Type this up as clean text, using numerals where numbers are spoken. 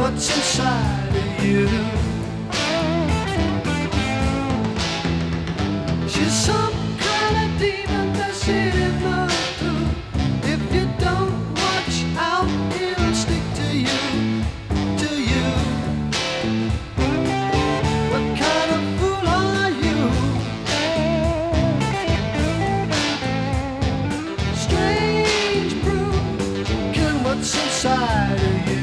what's inside of you. She's some kind of demon that shit must do. If you don't watch out, it'll stick to you, to you. What kind of fool are you? Strange brew, kill what's inside of you.